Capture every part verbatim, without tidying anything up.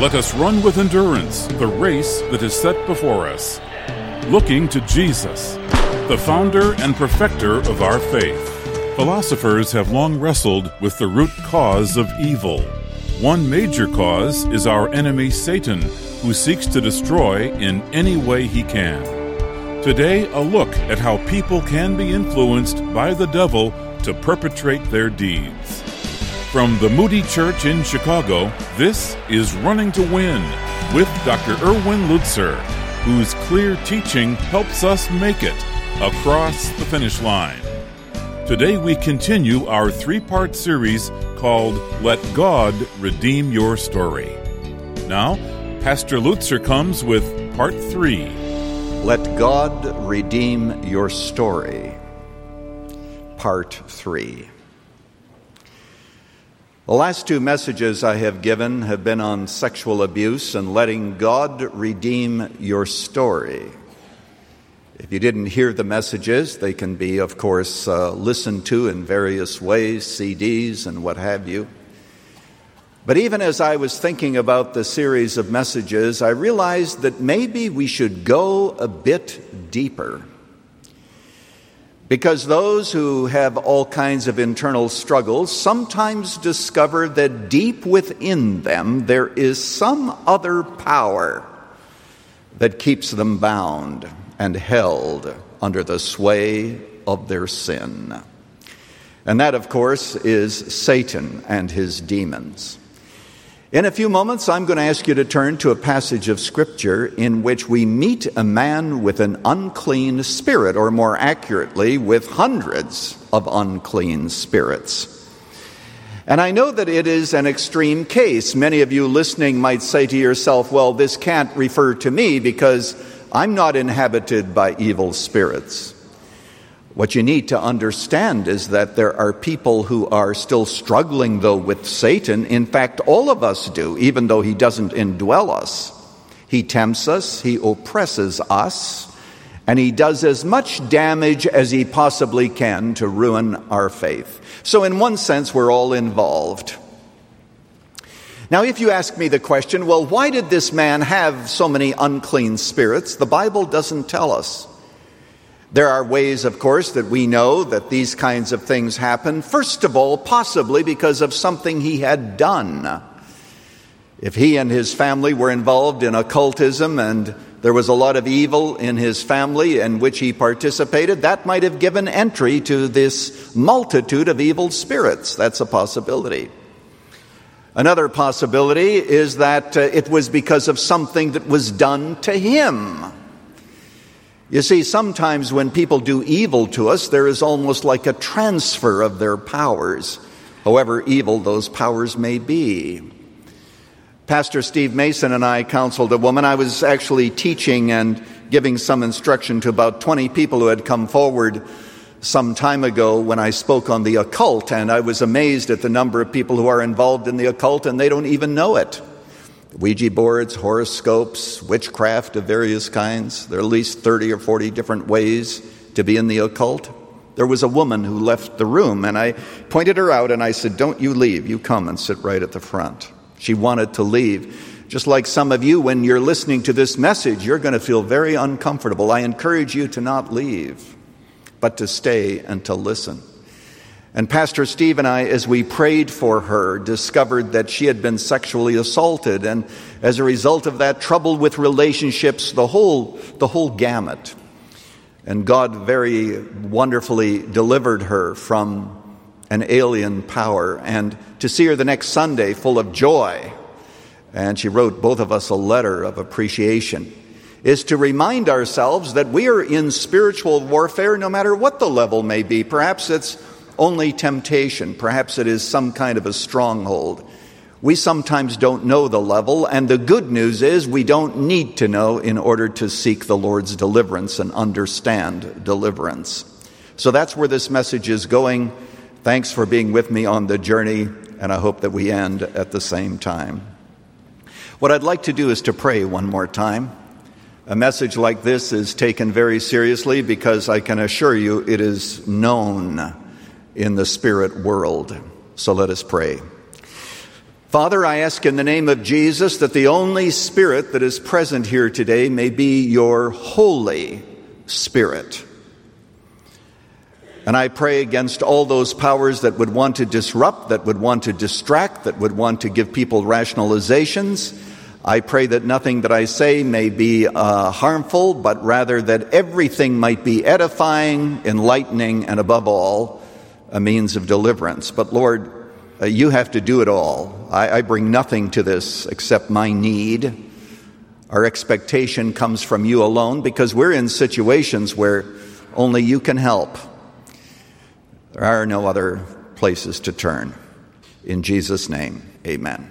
Let us run with endurance the race that is set before us, looking to Jesus, the founder and perfecter of our faith. Philosophers have long wrestled with the root cause of evil. One major cause is our enemy Satan, who seeks to destroy in any way he can. Today, a look at how people can be influenced by the devil to perpetrate their deeds. From the Moody Church in Chicago, this is Running to Win with Doctor Erwin Lutzer, whose clear teaching helps us make it across the finish line. Today we continue our three-part series called Let God Redeem Your Story. Now, Pastor Lutzer comes with part three. Let God Redeem Your Story, part three. The last two messages I have given have been on sexual abuse and letting God redeem your story. If you didn't hear the messages, they can be, of course, uh, listened to in various ways, C Ds and what have you. But even as I was thinking about the series of messages, I realized that maybe we should go a bit deeper. Because those who have all kinds of internal struggles sometimes discover that deep within them there is some other power that keeps them bound and held under the sway of their sin. And that, of course, is Satan and his demons. In a few moments, I'm going to ask you to turn to a passage of Scripture in which we meet a man with an unclean spirit, or more accurately, with hundreds of unclean spirits. And I know that it is an extreme case. Many of you listening might say to yourself, well, this can't refer to me because I'm not inhabited by evil spirits. What you need to understand is that there are people who are still struggling, though, with Satan. In fact, all of us do, even though he doesn't indwell us. He tempts us, he oppresses us, and he does as much damage as he possibly can to ruin our faith. So in one sense, we're all involved. Now, if you ask me the question, well, why did this man have so many unclean spirits? The Bible doesn't tell us. There are ways, of course, that we know that these kinds of things happen. First of all, possibly because of something he had done. If he and his family were involved in occultism and there was a lot of evil in his family in which he participated, that might have given entry to this multitude of evil spirits. That's a possibility. Another possibility is that uh, it was because of something that was done to him. You see, sometimes when people do evil to us, there is almost like a transfer of their powers, however evil those powers may be. Pastor Steve Mason and I counseled a woman. I was actually teaching and giving some instruction to about twenty people who had come forward some time ago when I spoke on the occult, and I was amazed at the number of people who are involved in the occult and they don't even know it. Ouija boards, horoscopes, witchcraft of various kinds. There are at least thirty or forty different ways to be in the occult. There was a woman who left the room, and I pointed her out, and I said, don't you leave. You come and sit right at the front. She wanted to leave. Just like some of you, when you're listening to this message, you're going to feel very uncomfortable. I encourage you to not leave, but to stay and to listen. And Pastor Steve and I, as we prayed for her, discovered that she had been sexually assaulted, and as a result of that, troubled with relationships, the whole, the whole gamut. And God very wonderfully delivered her from an alien power, and to see her the next Sunday full of joy, and she wrote both of us a letter of appreciation, is to remind ourselves that we are in spiritual warfare no matter what the level may be. Perhaps it's only temptation. Perhaps it is some kind of a stronghold. We sometimes don't know the level, and the good news is we don't need to know in order to seek the Lord's deliverance and understand deliverance. So that's where this message is going. Thanks for being with me on the journey, and I hope that we end at the same time. What I'd like to do is to pray one more time. A message like this is taken very seriously because I can assure you it is known in the spirit world. So let us pray. Father, I ask in the name of Jesus that the only Spirit that is present here today may be your Holy Spirit. And I pray against all those powers that would want to disrupt, that would want to distract, that would want to give people rationalizations. I pray that nothing that I say may be uh, harmful, but rather that everything might be edifying, enlightening, and above all, a means of deliverance. But Lord, uh, you have to do it all. I, I bring nothing to this except my need. Our expectation comes from you alone because we're in situations where only you can help. There are no other places to turn. In Jesus' name, amen.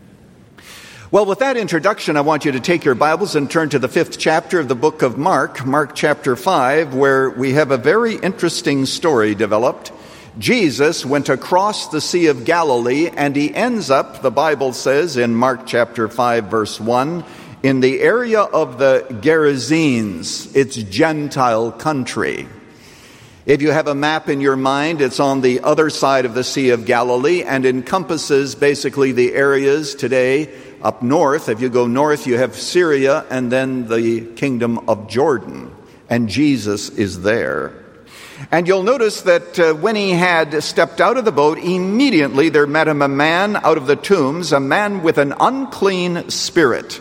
Well, with that introduction, I want you to take your Bibles and turn to the fifth chapter of the book of Mark, Mark chapter five, where we have a very interesting story developed. Jesus went across the Sea of Galilee, and he ends up, the Bible says in Mark chapter five, verse one, in the area of the Gerasenes. It's Gentile country. If you have a map in your mind, it's on the other side of the Sea of Galilee and encompasses basically the areas today up north. If you go north, you have Syria and then the kingdom of Jordan. And Jesus is there. And you'll notice that uh, when he had stepped out of the boat, immediately there met him a man out of the tombs, a man with an unclean spirit.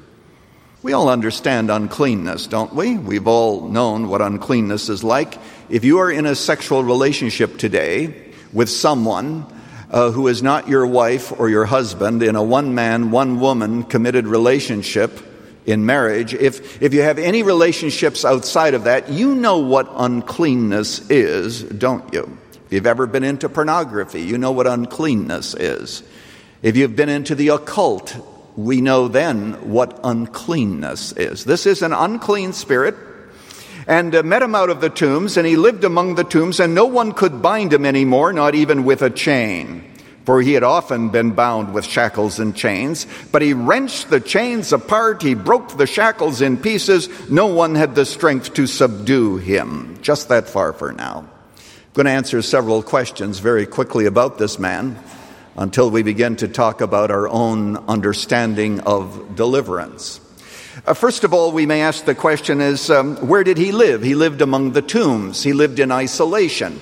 We all understand uncleanness, don't we? We've all known what uncleanness is like. If you are in a sexual relationship today with someone uh, who is not your wife or your husband, in a one-man, one-woman committed relationship in marriage, if, if you have any relationships outside of that, you know what uncleanness is, don't you? If you've ever been into pornography, you know what uncleanness is. If you've been into the occult, we know then what uncleanness is. This is an unclean spirit. And uh, met him out of the tombs, and he lived among the tombs, and no one could bind him anymore, not even with a chain. For he had often been bound with shackles and chains. But he wrenched the chains apart, he broke the shackles in pieces. No one had the strength to subdue him. Just that far for now. I'm going to answer several questions very quickly about this man until we begin to talk about our own understanding of deliverance. Uh, first of all, we may ask the question is, um, where did he live? He lived among the tombs. He lived in isolation.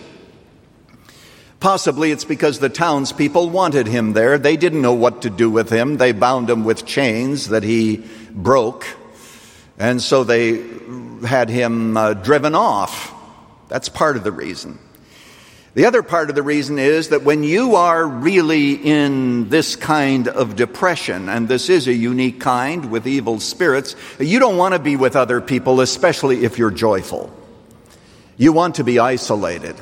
Possibly it's because the townspeople wanted him there. They didn't know what to do with him. They bound him with chains that he broke. And so they had him uh, driven off. That's part of the reason. The other part of the reason is that when you are really in this kind of depression, and this is a unique kind with evil spirits, you don't want to be with other people, especially if you're joyful. You want to be isolated.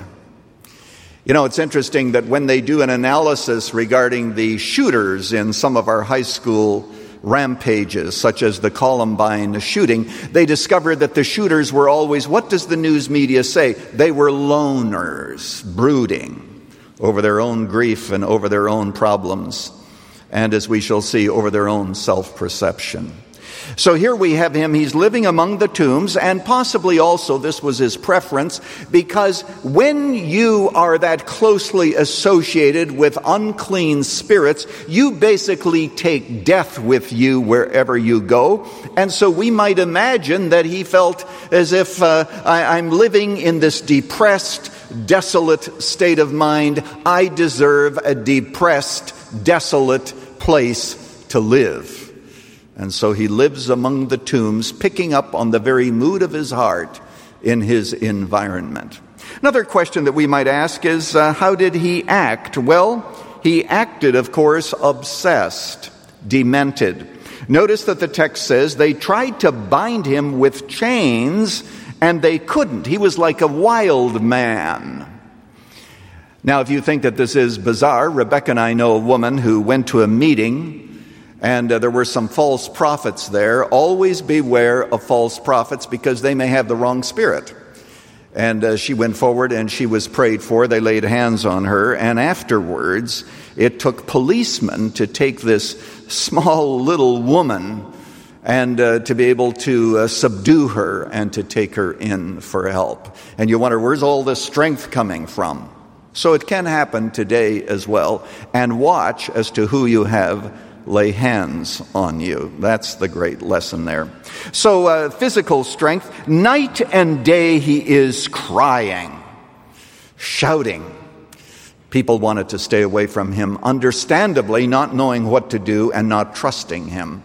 You know, it's interesting that when they do an analysis regarding the shooters in some of our high school rampages, such as the Columbine shooting, they discovered that the shooters were always, what does the news media say? They were loners, brooding over their own grief and over their own problems, and as we shall see, over their own self-perception. So here we have him, he's living among the tombs, and possibly also this was his preference, because when you are that closely associated with unclean spirits, you basically take death with you wherever you go. And so we might imagine that he felt as if uh, I, I'm living in this depressed, desolate state of mind. I deserve a depressed, desolate place to live. And so he lives among the tombs, picking up on the very mood of his heart in his environment. Another question that we might ask is, uh, how did he act? Well, he acted, of course, obsessed, demented. Notice that the text says they tried to bind him with chains, and they couldn't. He was like a wild man. Now, if you think that this is bizarre, Rebecca and I know a woman who went to a meeting, and uh, there were some false prophets there. Always beware of false prophets because they may have the wrong spirit. And uh, she went forward and she was prayed for. They laid hands on her. And afterwards, it took policemen to take this small little woman and uh, to be able to uh, subdue her and to take her in for help. And you wonder, where's all this strength coming from? So it can happen today as well. And watch as to who you have lay hands on you. That's the great lesson there. So uh, physical strength, night and day he is crying, shouting. People wanted to stay away from him, understandably not knowing what to do and not trusting him.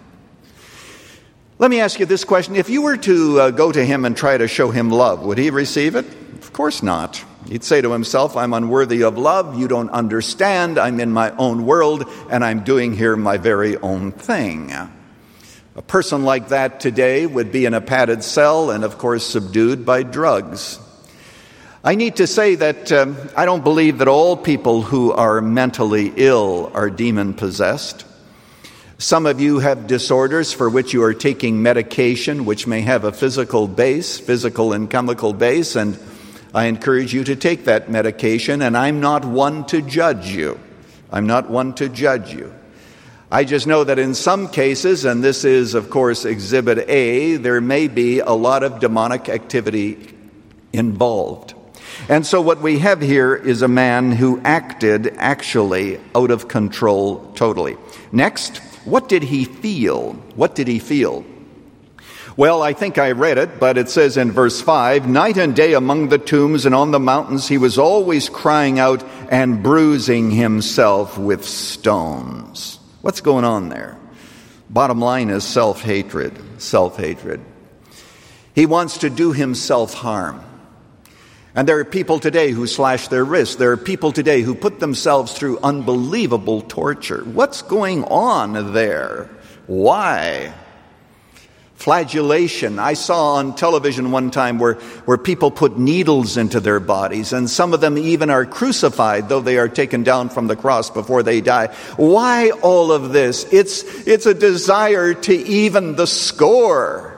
Let me ask you this question. If you were to uh, go to him and try to show him love, would he receive it? Of course not. He'd say to himself, I'm unworthy of love, you don't understand, I'm in my own world, and I'm doing here my very own thing. A person like that today would be in a padded cell and, of course, subdued by drugs. I need to say that um, I don't believe that all people who are mentally ill are demon-possessed. Some of you have disorders for which you are taking medication, which may have a physical base, physical and chemical base, and I encourage you to take that medication, and I'm not one to judge you. I'm not one to judge you. I just know that in some cases, and this is, of course, Exhibit A, there may be a lot of demonic activity involved. And so what we have here is a man who acted actually out of control totally. Next, what did he feel? What did he feel? Well, I think I read it, but it says in verse five, night and day among the tombs and on the mountains, he was always crying out and bruising himself with stones. What's going on there? Bottom line is self-hatred, self-hatred. He wants to do himself harm. And there are people today who slash their wrists. There are people today who put themselves through unbelievable torture. What's going on there? Why? Flagellation. I saw on television one time where, where people put needles into their bodies, and some of them even are crucified, though they are taken down from the cross before they die. Why all of this? It's, it's a desire to even the score.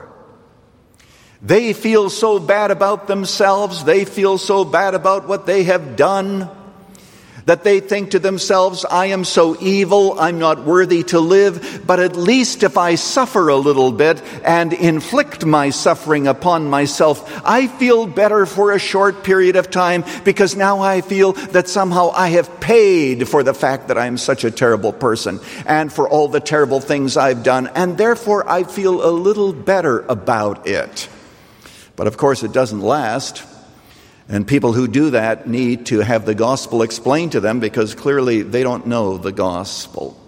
They feel so bad about themselves, they feel so bad about what they have done, that they think to themselves, I am so evil, I'm not worthy to live, but at least if I suffer a little bit and inflict my suffering upon myself, I feel better for a short period of time, because now I feel that somehow I have paid for the fact that I'm such a terrible person and for all the terrible things I've done, and therefore I feel a little better about it. But of course it doesn't last. And people who do that need to have the gospel explained to them, because clearly they don't know the gospel.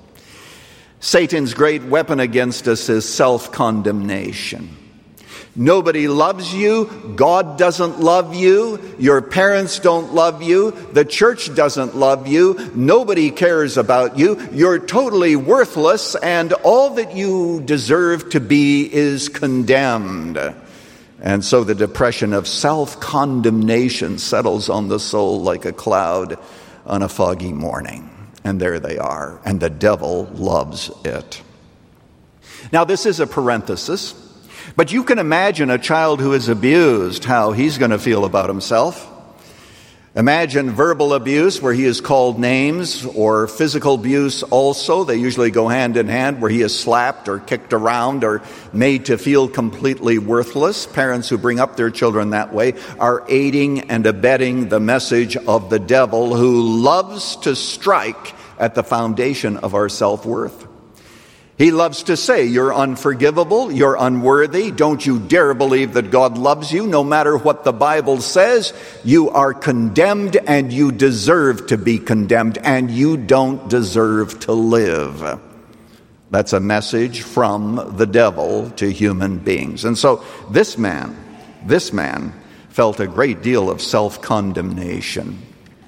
Satan's great weapon against us is self-condemnation. Nobody loves you. God doesn't love you. Your parents don't love you. The church doesn't love you. Nobody cares about you. You're totally worthless, and all that you deserve to be is condemned. And so the depression of self-condemnation settles on the soul like a cloud on a foggy morning. And there they are. And the devil loves it. Now, this is a parenthesis, but you can imagine a child who is abused, how he's going to feel about himself. Imagine verbal abuse where he is called names, or physical abuse also. They usually go hand in hand, where he is slapped or kicked around or made to feel completely worthless. Parents who bring up their children that way are aiding and abetting the message of the devil, who loves to strike at the foundation of our self-worth. He loves to say, you're unforgivable, you're unworthy, don't you dare believe that God loves you. No matter what the Bible says, you are condemned and you deserve to be condemned, and you don't deserve to live. That's a message from the devil to human beings. And so this man, this man felt a great deal of self-condemnation.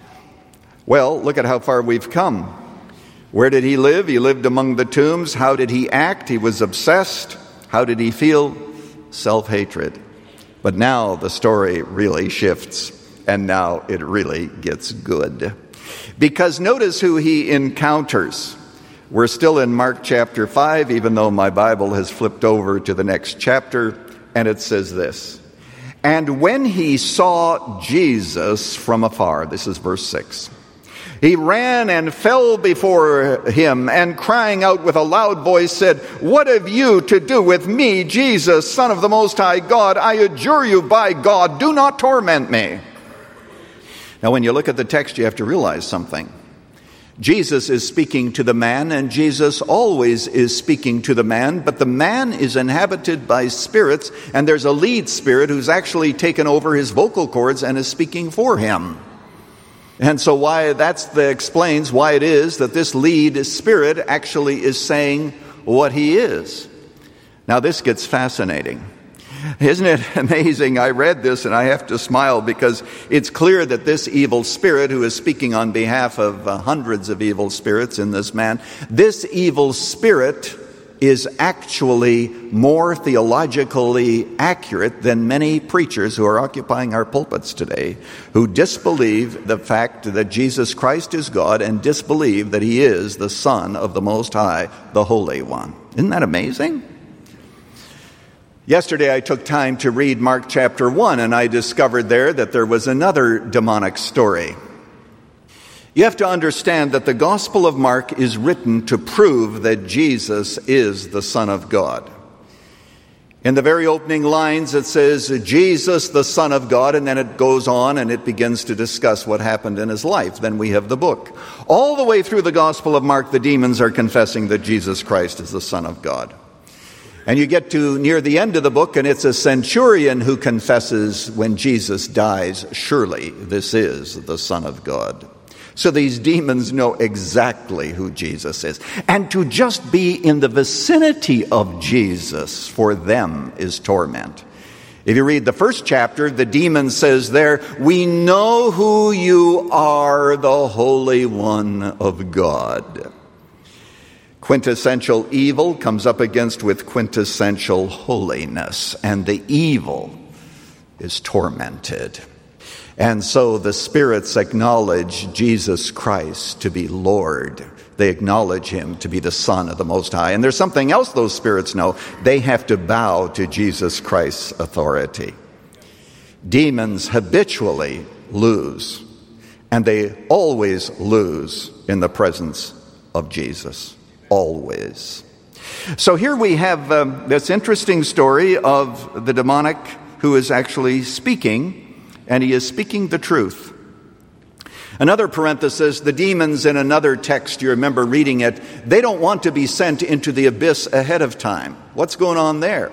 Well, look at how far we've come. Where did he live? He lived among the tombs. How did he act? He was obsessed. How did he feel? Self-hatred. But now the story really shifts, and now it really gets good. Because notice who he encounters. We're still in Mark chapter five, even though my Bible has flipped over to the next chapter, and it says this. And when he saw Jesus from afar, this is verse six, he ran and fell before him, and crying out with a loud voice said, what have you to do with me, Jesus, Son of the Most High God? I adjure you by God, do not torment me. Now, when you look at the text, you have to realize something. Jesus is speaking to the man, and Jesus always is speaking to the man, but the man is inhabited by spirits, and there's a lead spirit who's actually taken over his vocal cords and is speaking for him. And so why that's the, explains why it is that this lead spirit actually is saying what he is. Now, this gets fascinating. Isn't it amazing? I read this and I have to smile because it's clear that this evil spirit, who is speaking on behalf of uh, hundreds of evil spirits in this man, this evil spirit is actually more theologically accurate than many preachers who are occupying our pulpits today, who disbelieve the fact that Jesus Christ is God and disbelieve that he is the Son of the Most High, the Holy One. Isn't that amazing? Yesterday I took time to read Mark chapter one, and I discovered there that there was another demonic story. You have to understand that the Gospel of Mark is written to prove that Jesus is the Son of God. In the very opening lines it says, Jesus, the Son of God, and then it goes on and it begins to discuss what happened in his life. Then we have the book. All the way through the Gospel of Mark, the demons are confessing that Jesus Christ is the Son of God. And you get to near the end of the book, and it's a centurion who confesses when Jesus dies, surely this is the Son of God. So these demons know exactly who Jesus is. And to just be in the vicinity of Jesus for them is torment. If you read the first chapter, the demon says there, we know who you are, the Holy One of God. Quintessential evil comes up against with quintessential holiness, and the evil is tormented. And so the spirits acknowledge Jesus Christ to be Lord. They acknowledge him to be the Son of the Most High. And there's something else those spirits know. They have to bow to Jesus Christ's authority. Demons habitually lose, and they always lose in the presence of Jesus. Always. So here we have um, this interesting story of the demonic who is actually speaking, and he is speaking the truth. Another parenthesis, the demons in another text, you remember reading it, they don't want to be sent into the abyss ahead of time. What's going on there?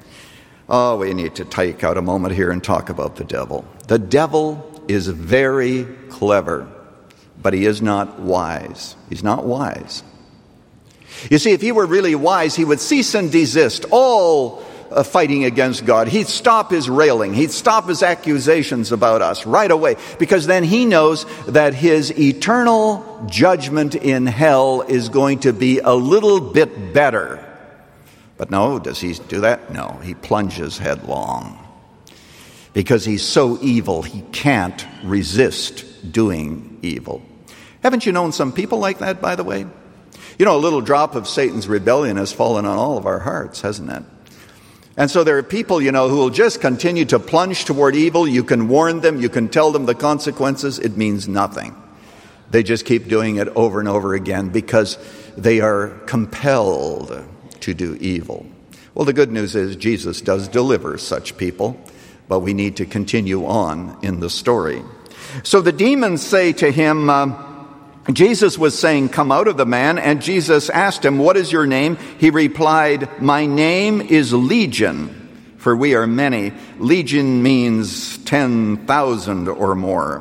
Oh, we need to take out a moment here and talk about the devil. The devil is very clever, but he is not wise. He's not wise. You see, if he were really wise, he would cease and desist all uh, fighting against God. He'd stop his railing. He'd stop his accusations about us right away, because then he knows that his eternal judgment in hell is going to be a little bit better. But no, does he do that? No, he plunges headlong. Because he's so evil, he can't resist doing evil. Haven't you known some people like that, by the way? You know, a little drop of Satan's rebellion has fallen on all of our hearts, hasn't it? And so there are people, you know, who will just continue to plunge toward evil. You can warn them, you can tell them the consequences. It means nothing. They just keep doing it over and over again because they are compelled to do evil. Well, the good news is Jesus does deliver such people, but we need to continue on in the story. So the demons say to him, uh, Jesus was saying, come out of the man, and Jesus asked him, what is your name? He replied, my name is Legion, for we are many. Legion means ten thousand or more.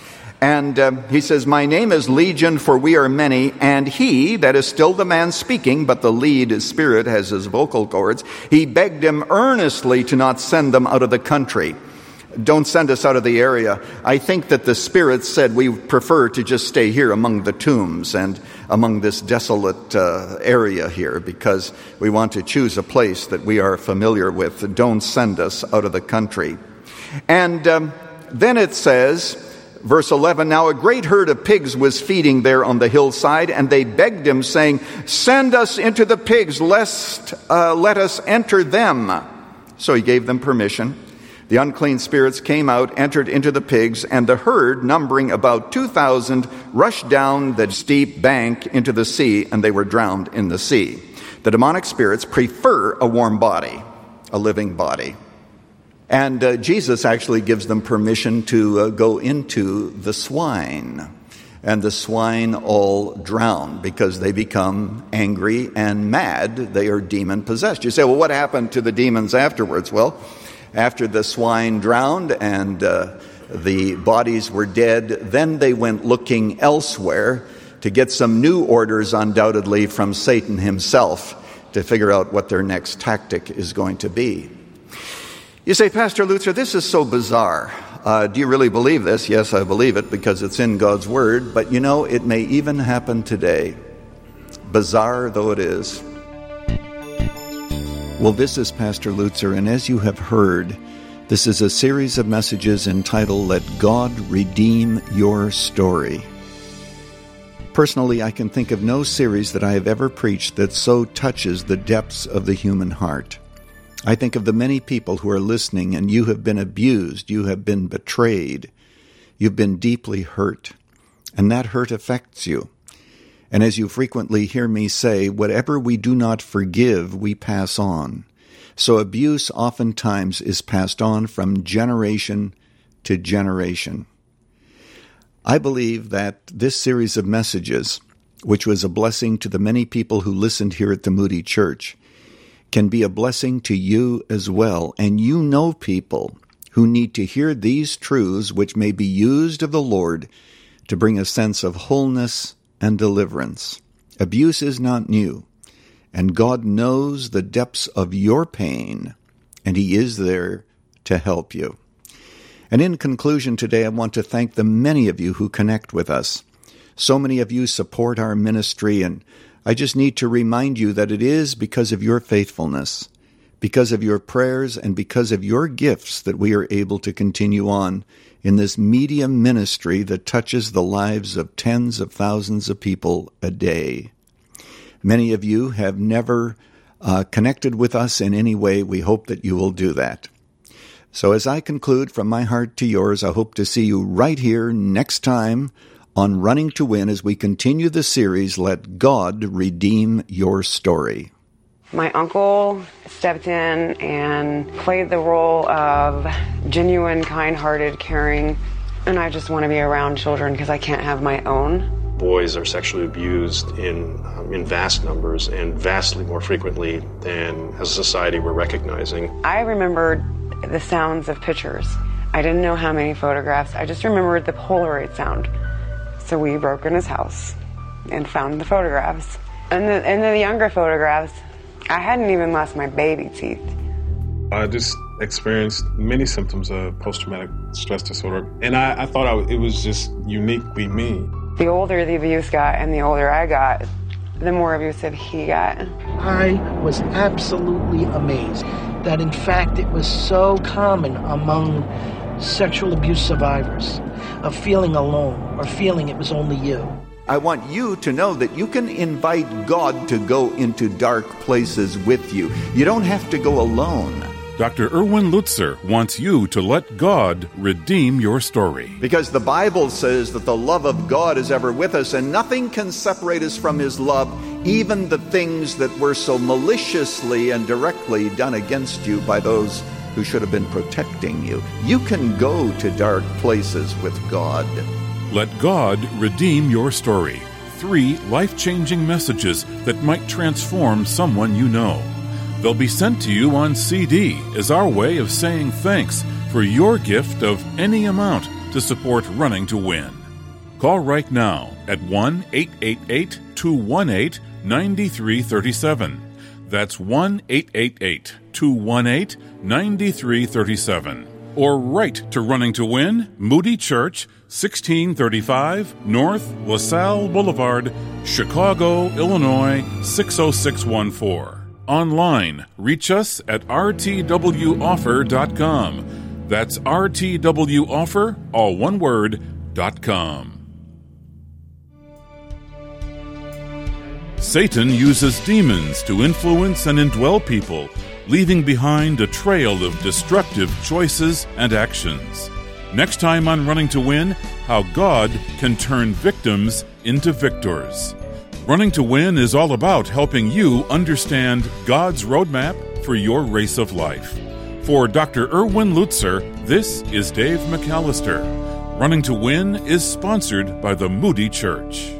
And uh, he says, my name is Legion, for we are many. And he, that is still the man speaking, but the lead spirit has his vocal cords, he begged him earnestly to not send them out of the country. Don't send us out of the area. I think that the spirits said we prefer to just stay here among the tombs and among this desolate uh, area here, because we want to choose a place that we are familiar with. Don't send us out of the country. And um, then it says, verse eleven, now a great herd of pigs was feeding there on the hillside, and they begged him, saying, send us into the pigs, lest uh, let us enter them. So he gave them permission. The unclean spirits came out, entered into the pigs, and the herd, numbering about two thousand, rushed down the steep bank into the sea, and they were drowned in the sea. The demonic spirits prefer a warm body, a living body. And uh, Jesus actually gives them permission to uh, go into the swine. And the swine all drown because they become angry and mad. They are demon-possessed. You say, well, what happened to the demons afterwards? Well, after the swine drowned and uh, the bodies were dead, then they went looking elsewhere to get some new orders, undoubtedly, from Satan himself to figure out what their next tactic is going to be. You say, Pastor Lutzer, this is so bizarre. Uh, do you really believe this? Yes, I believe it because it's in God's Word. But you know, it may even happen today, bizarre though it is. Well, this is Pastor Lutzer, and as you have heard, this is a series of messages entitled, Let God Redeem Your Story. Personally, I can think of no series that I have ever preached that so touches the depths of the human heart. I think of the many people who are listening, and you have been abused, you have been betrayed, you've been deeply hurt, and that hurt affects you. And as you frequently hear me say, whatever we do not forgive, we pass on. So abuse oftentimes is passed on from generation to generation. I believe that this series of messages, which was a blessing to the many people who listened here at the Moody Church, can be a blessing to you as well. And you know people who need to hear these truths, which may be used of the Lord to bring a sense of wholeness and deliverance. Abuse is not new, and God knows the depths of your pain, and He is there to help you. And in conclusion today, I want to thank the many of you who connect with us. So many of you support our ministry, and I just need to remind you that it is because of your faithfulness, because of your prayers, and because of your gifts that we are able to continue on in this media ministry that touches the lives of tens of thousands of people a day. Many of you have never uh, connected with us in any way. We hope that you will do that. So as I conclude from my heart to yours, I hope to see you right here next time on Running to Win as we continue the series, Let God Redeem Your Story. My uncle stepped in and played the role of genuine, kind-hearted, caring, and I just want to be around children because I can't have my own. Boys are sexually abused in um, in vast numbers and vastly more frequently than as a society we're recognizing. I remembered the sounds of pictures. I didn't know how many photographs. I just remembered the Polaroid sound. So we broke in his house and found the photographs. And the, and the younger photographs, I hadn't even lost my baby teeth. I just experienced many symptoms of post-traumatic stress disorder, and I, I thought I, it was just uniquely me. The older the abuse got and the older I got, the more abusive he got. I was absolutely amazed that, in fact, it was so common among sexual abuse survivors of feeling alone or feeling it was only you. I want you to know that you can invite God to go into dark places with you. You don't have to go alone. Doctor Erwin Lutzer wants you to let God redeem your story. Because the Bible says that the love of God is ever with us, and nothing can separate us from His love, even the things that were so maliciously and directly done against you by those who should have been protecting you. You can go to dark places with God. Let God redeem your story. Three life-changing messages that might transform someone you know. They'll be sent to you on C D as our way of saying thanks for your gift of any amount to support Running to Win. Call right now at one eight eight eight, two one eight, nine three three seven. That's one eight eight eight, two one eight, nine three three seven. Or write to Running to Win, Moody Church, sixteen thirty-five North LaSalle Boulevard, Chicago, Illinois, six oh six one four. Online, reach us at r t w offer dot com. That's r t w offer, all one word, dot com. Satan uses demons to influence and indwell people, leaving behind a trail of destructive choices and actions. Next time on Running to Win, how God can turn victims into victors. Running to Win is all about helping you understand God's roadmap for your race of life. For Doctor Erwin Lutzer, this is Dave McAllister. Running to Win is sponsored by the Moody Church.